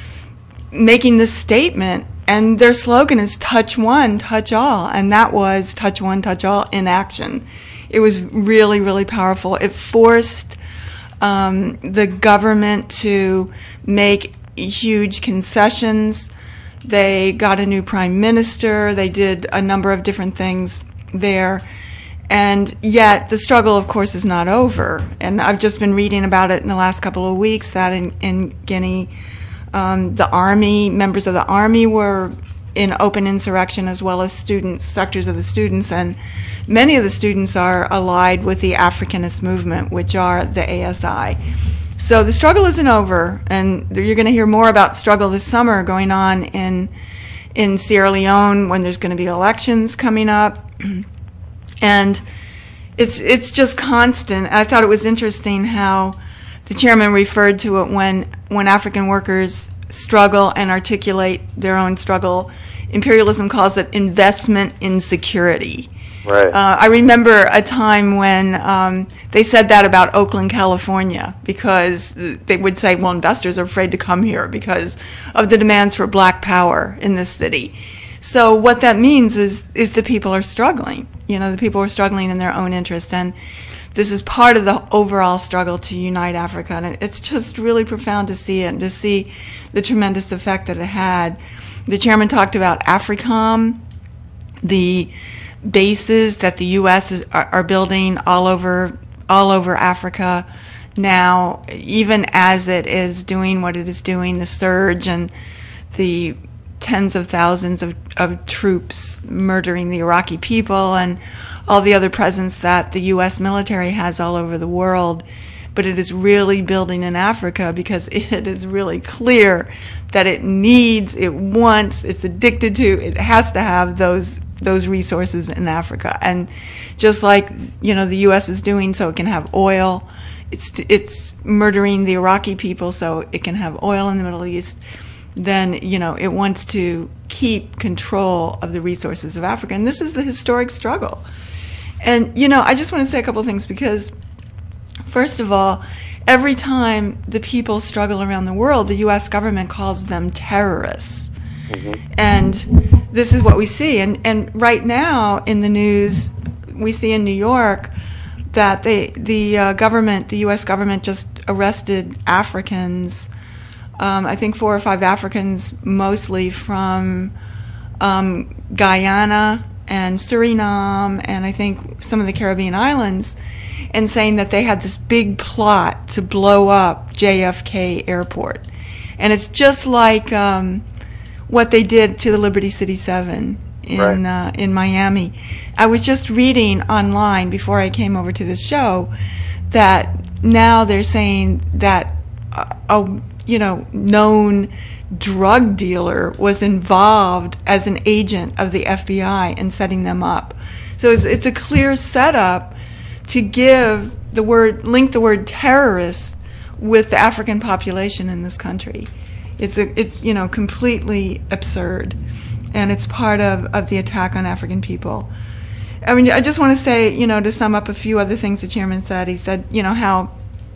[SPEAKER 6] making this statement. And their slogan is touch one, touch all. And that was touch one, touch all in action. It was really, really powerful. It forced um, the government to make huge concessions. They got a new prime minister. They did a number of different things there. And yet the struggle, of course, is not over. And I've just been reading about it in the last couple of weeks that in, in Guinea, Um, the army, members of the army were in open insurrection, as well as students, sectors of the students, and many of the students are allied with the Africanist movement, which are the A S I. So the struggle isn't over, and you're going to hear more about struggle this summer going on in in Sierra Leone when there's going to be elections coming up, and it's it's just constant. I thought it was interesting how the chairman referred to it when when African workers struggle and articulate their own struggle. Imperialism calls it investment in security.
[SPEAKER 5] Right.
[SPEAKER 6] Uh, I remember a time when um, they said that about Oakland, California, because they would say, well, investors are afraid to come here because of the demands for black power in this city. So what that means is is the people are struggling. You know, the people are struggling in their own interest, and this is part of the overall struggle to unite Africa, and it's just really profound to see it and to see the tremendous effect that it had. The chairman talked about AFRICOM, the bases that the U S is, are, are building all over all over Africa now, even as it is doing what it is doing, the surge and the tens of thousands of, of troops murdering the Iraqi people and all the other presence that the U S military has all over the world. But it is really building in Africa because it is really clear that it needs, it wants, it's addicted to, it has to have those those resources in Africa. And just like, you know, the U S is doing so it can have oil, it's it's murdering the Iraqi people so it can have oil in the Middle East, then, you know, it wants to keep control of the resources of Africa. And this is the historic struggle. And, you know, I just want to say a couple of things because, first of all, every time the people struggle around the world, the U S government calls them terrorists. Mm-hmm. And this is what we see. And, and right now in the news, we see in New York that they, the uh, government, the U S government just arrested Africans, um, I think four or five Africans, mostly from um, Guyana and Suriname, and I think some of the Caribbean islands, and saying that they had this big plot to blow up J F K Airport. And it's just like um, what they did to the Liberty City seven in right. uh, in Miami. I was just reading online before I came over to this show that now they're saying that a, a you know known drug dealer was involved as an agent of the F B I in setting them up. So it's, it's a clear setup to give the word, link the word terrorist with the African population in this country. It's a, it's you know completely absurd, and it's part of, of the attack on African people. I mean, I just want to say, you know, to sum up a few other things the chairman said. He said, you know, how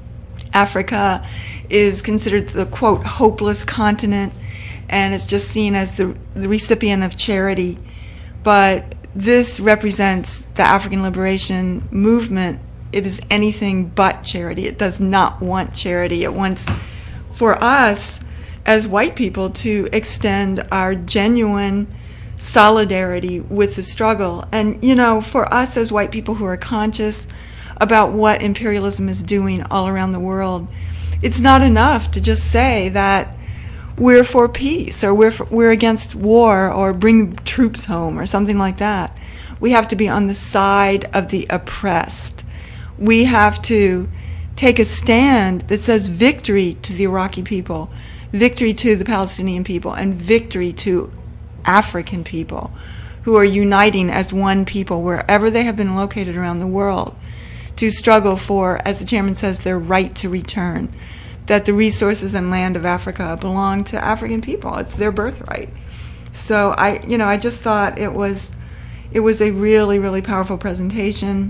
[SPEAKER 6] Africa is considered the, quote, hopeless continent, and it's just seen as the, the recipient of charity. But this represents the African liberation movement. It is anything but charity. It does not want charity. It wants, for us as white people, to extend our genuine solidarity with the struggle. And, you know, for us as white people who are conscious about what imperialism is doing all around the world, it's not enough to just say that we're for peace, or we're for, we're against war, or bring troops home, or something like that. We have to be on the side of the oppressed. We have to take a stand that says victory to the Iraqi people, victory to the Palestinian people, and victory to African people who are uniting as one people wherever they have been located around the world to struggle for, as the chairman says, their right to return, that the resources and land of Africa belong to African people. It's their birthright. So I, you know, I just thought it was, it was a really, really powerful presentation.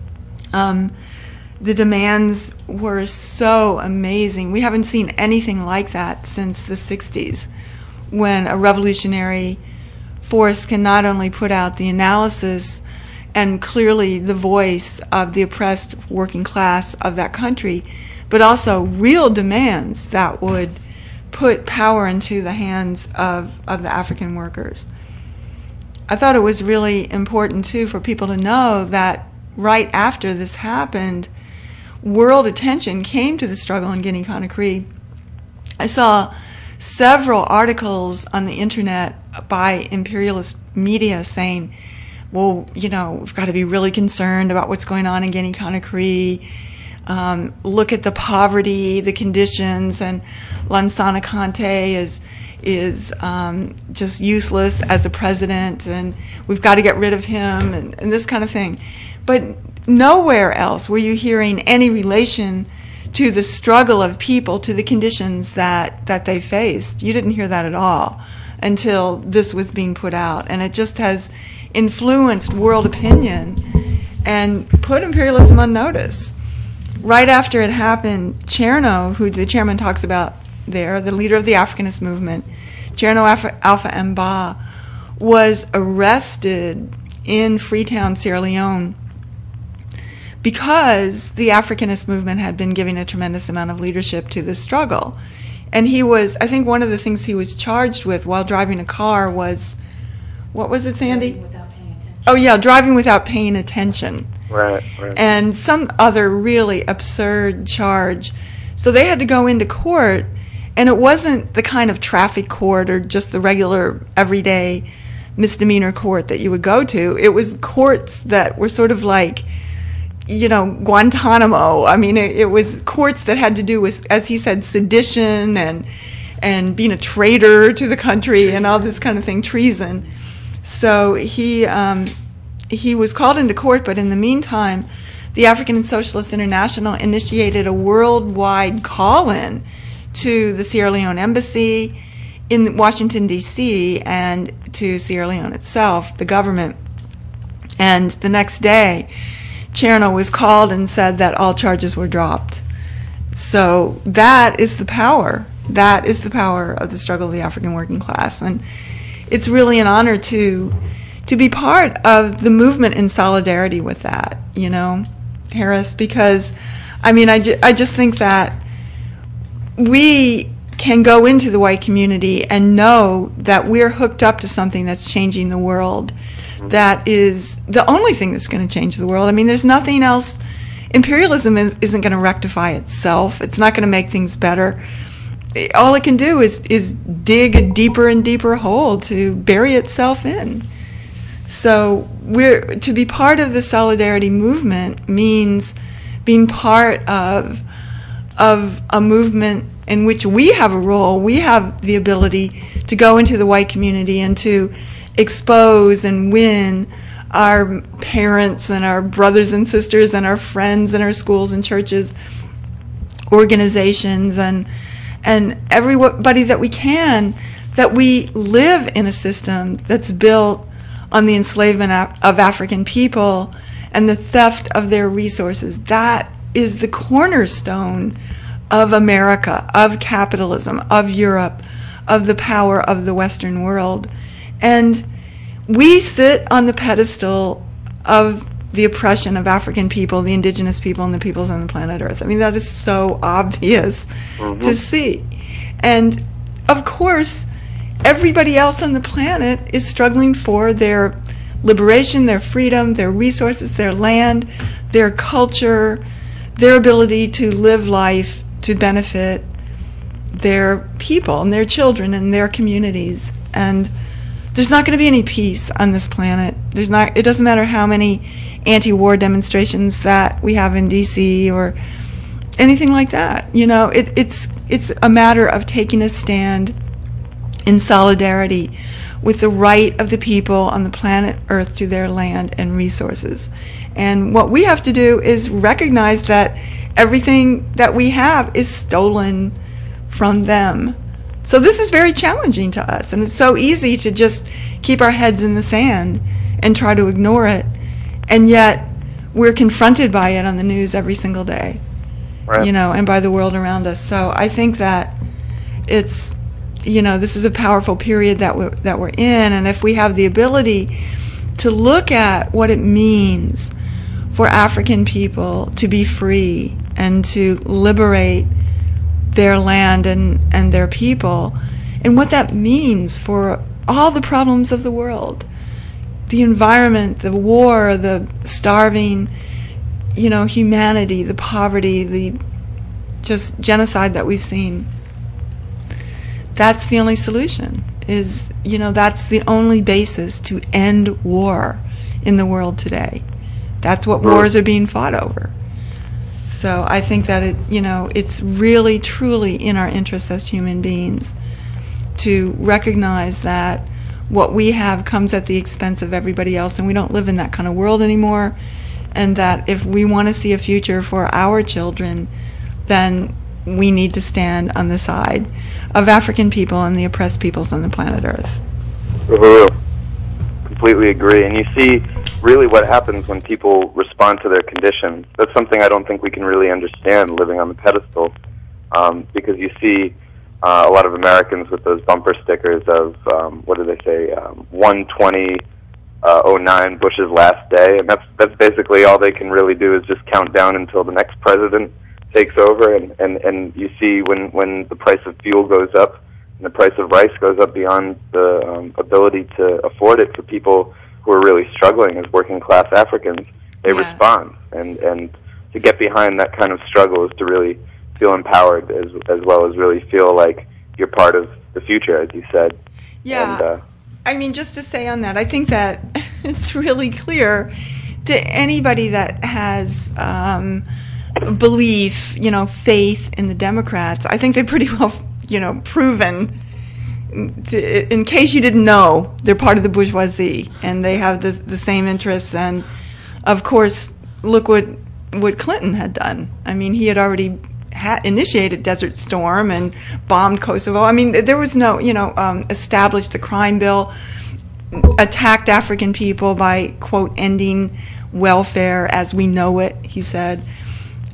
[SPEAKER 6] Um, the demands were so amazing. We haven't seen anything like that since the sixties, when a revolutionary force can not only put out the analysis and clearly the voice of the oppressed working class of that country, but also real demands that would put power into the hands of, of the African workers. I thought it was really important, too, for people to know that right after this happened, world attention came to the struggle in Guinea-Conakry. I saw several articles on the internet by imperialist media saying, well, you know, we've got to be really concerned about what's going on in Guinea-Conakry. Um, look at the poverty, the conditions, and Lansana Conté is is um, just useless as a president, and we've got to get rid of him, and, and this kind of thing. But nowhere else were you hearing any relation to the struggle of people, to the conditions that, that they faced. You didn't hear that at all until this was being put out. And it just has influenced world opinion and put imperialism on notice. Right after it happened, Cherno, who the chairman talks about there, the leader of the Africanist movement, Cherno Alpha, Alpha Mba, was arrested in Freetown, Sierra Leone, because the Africanist movement had been giving a tremendous amount of leadership to this struggle. And he was, I think one of the things he was charged with while driving a car was, what was it, Sandy?
[SPEAKER 8] Driving without paying attention.
[SPEAKER 6] Oh, yeah, driving without paying attention.
[SPEAKER 5] Right, right.
[SPEAKER 6] And some other really absurd charge. So they had to go into court, and it wasn't the kind of traffic court or just the regular everyday misdemeanor court that you would go to. It was courts that were sort of like, you know, Guantanamo. I mean, it, it was courts that had to do with, as he said, sedition and and being a traitor to the country and all this kind of thing, treason. So he um, he was called into court, but in the meantime, the African Socialist International initiated a worldwide call-in to the Sierra Leone embassy in Washington, D C, and to Sierra Leone itself, the government. And the next day, Cherno was called and said that all charges were dropped. So that is the power. That is the power of the struggle of the African working class. And it's really an honor to to be part of the movement in solidarity with that, you know, Harris, because, I mean, I, ju- I just think that we can go into the white community and know that we're hooked up to something that's changing the world, that is the only thing that's going to change the world. I mean, there's nothing else. Imperialism is, isn't going to rectify itself. It's not going to make things better. All it can do is is dig a deeper and deeper hole to bury itself in. So we're to be part of the solidarity movement means being part of of a movement in which we have a role. We have the ability to go into the white community and to expose and win our parents and our brothers and sisters and our friends and our schools and churches, organizations, and and everybody that we can, that we live in a system that's built on the enslavement of African people and the theft of their resources. That is the cornerstone of America, of capitalism, of Europe, of the power of the Western world. And we sit on the pedestal of the oppression of African people, the indigenous people, and the peoples on the planet Earth. I mean, that is so obvious mm-hmm. to see. And, of course, everybody else on the planet is struggling for their liberation, their freedom, their resources, their land, their culture, their ability to live life to benefit their people and their children and their communities. And there's not going to be any peace on this planet. There's not. It doesn't matter how many anti-war demonstrations that we have in D C or anything like that. You know, it, it's it's a matter of taking a stand in solidarity with the right of the people on the planet Earth to their land and resources. And what we have to do is recognize that everything that we have is stolen from them. So this is very challenging to us, and it's so easy to just keep our heads in the sand and try to ignore it, and yet we're confronted by it on the news every single day, right. you know, and by the world around us. So I think that it's, you know, this is a powerful period that we're, that we're in, and if we have the ability to look at what it means for African people to be free and to liberate their land and, and their people, and what that means for all the problems of the world, the environment, the war, the starving, you know, humanity, the poverty, the just genocide that we've seen. That's the only solution, is, you know, that's the only basis to end war in the world today. That's what wars are being fought over. So I think that it, you know, it's really, truly in our interest as human beings to recognize that what we have comes at the expense of everybody else, and we don't live in that kind of world anymore, and that if we want to see a future for our children, then we need to stand on the side of African people and the oppressed peoples on the planet Earth.
[SPEAKER 5] Mm-hmm. Completely agree. And you see really what happens when people respond to their conditions. That's something I don't think we can really understand living on the pedestal, um, because you see uh, a lot of Americans with those bumper stickers of, um, what do they say, um, one twenty oh nine Bush's last day, and that's that's basically all they can really do is just count down until the next president takes over. And, and, and you see when, when the price of fuel goes up and the price of rice goes up beyond the um, ability to afford it for people who are really struggling as working class Africans, they yeah. respond. And, and to get behind that kind of struggle is to really feel empowered, as as well as really feel like you're part of the future, as you said.
[SPEAKER 6] Yeah.
[SPEAKER 5] And, uh,
[SPEAKER 6] I mean, just to say on that, I think that it's really clear to anybody that has um, belief, you know, faith in the Democrats. I think they're pretty well, you know, proven. To, in case you didn't know, they're part of the bourgeoisie, and they have the the same interests. And of course, look what what Clinton had done. I mean, he had already had initiated Desert Storm and bombed Kosovo. I mean, there was no, you know, um, established the crime bill, attacked African people by, quote, ending welfare as we know it, he said.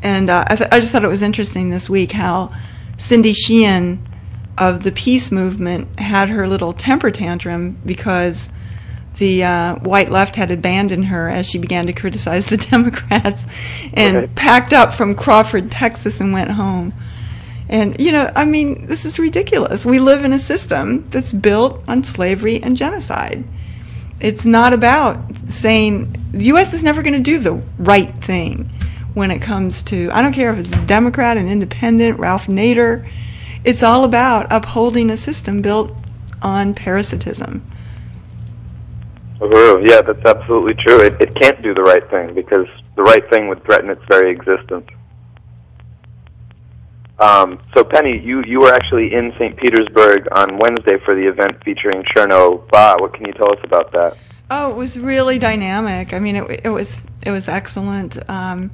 [SPEAKER 6] And uh, I, th- I just thought it was interesting this week how Cindy Sheehan of the peace movement had her little temper tantrum because the uh, white left had abandoned her as she began to criticize the Democrats and
[SPEAKER 5] Okay.
[SPEAKER 6] packed up from Crawford, Texas, and went home. And, you know, I mean, this is ridiculous. We live in a system that's built on slavery and genocide. It's not about saying the U S is never going to do the right thing when it comes to, I don't care if it's a Democrat, an independent, Ralph Nader. It's all about upholding a system built on parasitism.
[SPEAKER 5] Uhuru, yeah, that's absolutely true. It, it can't do the right thing because the right thing would threaten its very existence. Um, so, Penny, you, you were actually in Saint Petersburg on Wednesday for the event featuring Cherno Ba. What can you tell us about that?
[SPEAKER 6] Oh, it was really dynamic. I mean, it, it was it was excellent. Um,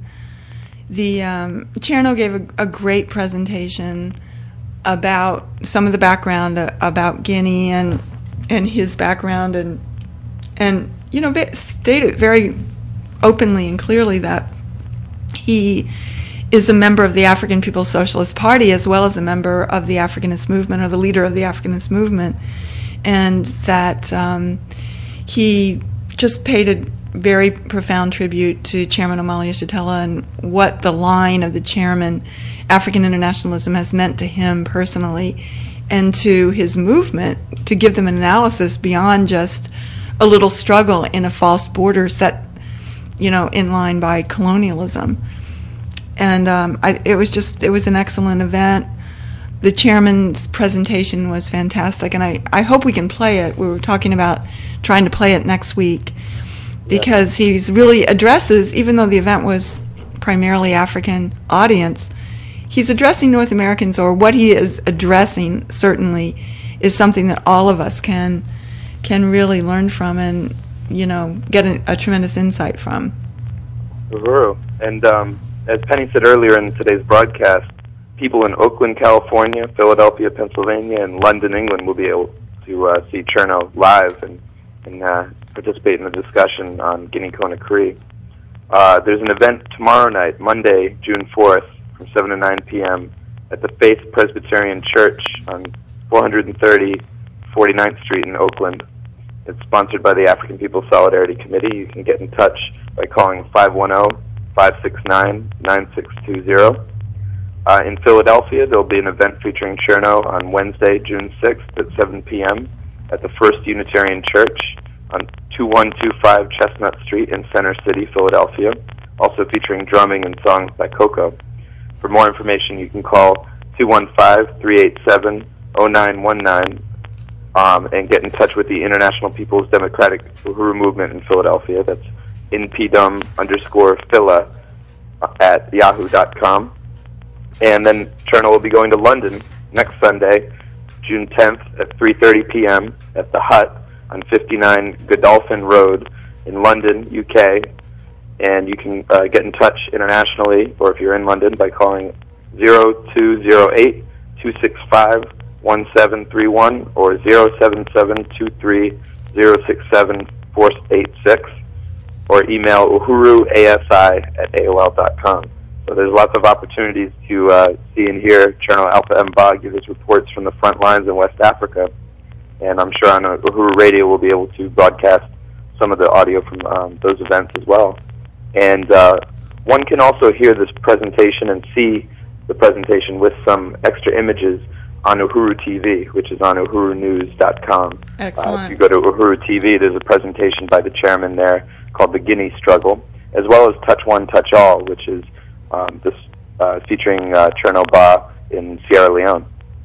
[SPEAKER 6] the um, Cherno gave a, a great presentation about some of the background uh, about Guinea and and his background and and you know stated very openly and clearly that he is a member of the African People's Socialist Party as well as a member of the Africanist movement or the leader of the Africanist movement, and that um, he just paid a very profound tribute to Chairman Omali Yeshitela and what the line of the chairman, African internationalism, has meant to him personally and to his movement, to give them an analysis beyond just a little struggle in a false border set, you know, in line by colonialism. And um, I, it was just, it was an excellent event. The chairman's presentation was fantastic, and I, I hope we can play it. We were talking about trying to play it next week because yeah. he's really addresses, even though the event was primarily African audience, he's addressing North Americans, or what he is addressing certainly is something that all of us can can really learn from and, you know, get a, a tremendous insight from.
[SPEAKER 5] Uhuru. And um, as Penny said earlier in today's broadcast, people in Oakland, California, Philadelphia, Pennsylvania, and London, England will be able to uh, see Cherno live and, and uh, participate in the discussion on Guinea-Conakry. Uh, there's an event tomorrow night, Monday, June fourth, from seven to nine p.m. at the Faith Presbyterian Church on four thirty forty-ninth Street in Oakland. It's sponsored by the African People's Solidarity Committee. You can get in touch by calling five one zero, five six nine, nine six two zero. Uh, in Philadelphia, there will be an event featuring Cherno on Wednesday, June sixth at seven p.m. at the First Unitarian Church on two one two five Chestnut Street in Center City, Philadelphia, also featuring drumming and songs by Coco. For more information, you can call two one five, three eight seven, zero nine one nine um, and get in touch with the International People's Democratic Uhuru Movement in Philadelphia. That's inpdum underscore phila at yahoo dot com. And then Cherno will be going to London next Sunday, June tenth at three thirty p.m. at The Hut on fifty-nine Godolphin Road in London, U K. And you can uh, get in touch internationally, or if you're in London, by calling zero two zero eight, two six five, one seven three one or zero seven seven two three zero six seven four eight six, or email uhuruasi at A O L dot com. So there's lots of opportunities to uh, see and hear Cherno Alpha M. Ba give his reports from the front lines in West Africa. And I'm sure on Uhuru Radio we'll be able to broadcast some of the audio from um, those events as well. And uh, one can also hear this presentation and see the presentation with some extra images on Uhuru T V, which is on uhuru news dot com.
[SPEAKER 6] Excellent.
[SPEAKER 5] Uh, if you go to Uhuru T V, there's a presentation by the chairman there called The Guinea Struggle, as well as Touch One, Touch All, which is um, this uh, featuring uh, Cherno Ba in Sierra Leone.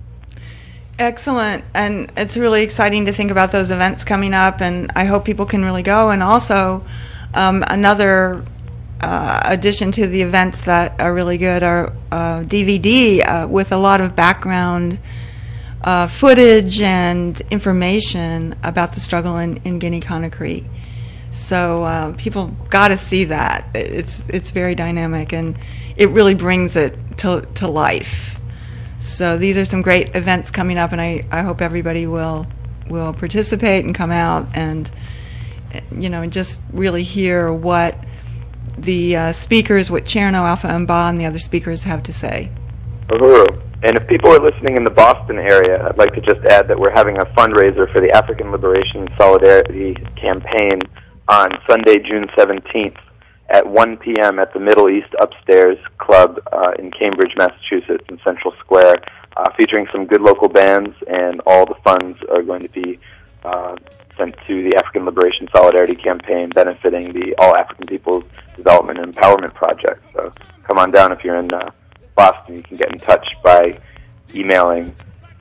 [SPEAKER 6] Excellent, and it's really exciting to think about those events coming up, and I hope people can really go. And also, um, another uh, addition to the events that are really good are uh, D V D uh, with a lot of background uh, footage and information about the struggle in, in Guinea-Conakry. So uh, people got to see that. It's it's very dynamic, and it really brings it to to life. So these are some great events coming up, and I, I hope everybody will will participate and come out and, you know, just really hear what the uh, speakers, what Cherno, Alpha, and Ba, and the other speakers have to say.
[SPEAKER 5] Uhuru. And if people are listening in the Boston area, I'd like to just add that we're having a fundraiser for the African Liberation Solidarity Campaign on Sunday, June seventeenth at one p.m. at the Middle East Upstairs Club uh, in Cambridge, Massachusetts, in Central Square, uh, featuring some good local bands, and all the funds are going to be uh, sent to the African Liberation Solidarity Campaign, benefiting the All African Peoples Development and Empowerment Project. So come on down if you're in uh, Boston. You can get in touch by emailing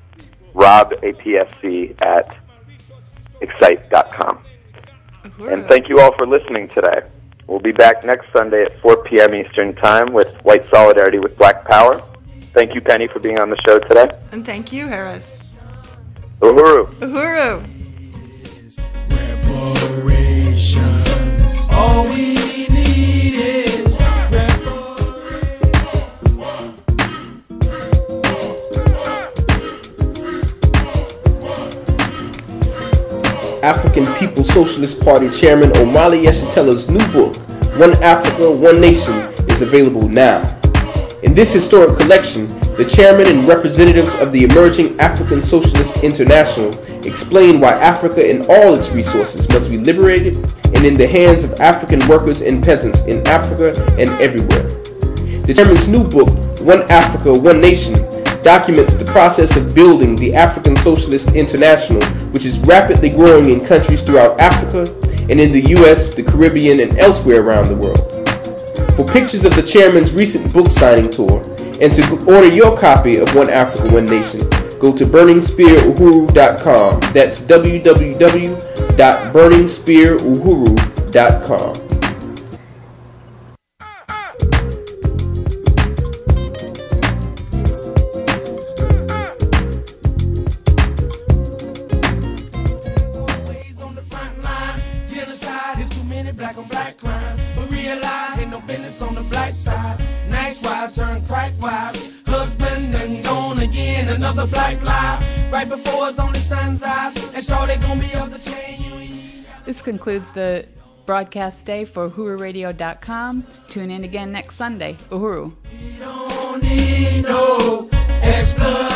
[SPEAKER 5] robapsc at excite dot com. And thank you all for listening today. We'll be back next Sunday at four p.m. Eastern Time with White Solidarity with Black Power. Thank you, Penny, for being on the show today.
[SPEAKER 6] And thank you, Harris.
[SPEAKER 5] Uhuru.
[SPEAKER 6] Uhuru.
[SPEAKER 3] Reparations. All we need is
[SPEAKER 8] African People's Socialist Party Chairman Omali Yeshitela's new book, One Africa, One Nation, is available now. In this historic collection, the chairman and representatives of the emerging African Socialist International explain why Africa and all its resources must be liberated and in the hands of African workers and peasants in Africa and everywhere. The chairman's new book, One Africa, One Nation, documents the process of building the African Socialist International, which is rapidly growing in countries throughout Africa and in the U S, the Caribbean, and elsewhere around the world. For pictures of the chairman's recent book signing tour and to order your copy of One Africa, One Nation, go to burning spear uhuru dot com. That's w w w dot burning spear uhuru dot com.
[SPEAKER 3] Black on black crime, but realize ain't no business on the black side. Nice wives turn crack wives. Husband done gone again, another black lie. Right before his only son's eyes, and sure they gonna be of the chain.
[SPEAKER 4] This concludes the broadcast day for uhuru radio dot com. Tune in again next Sunday. Uhuru.
[SPEAKER 3] We don't need no explanation.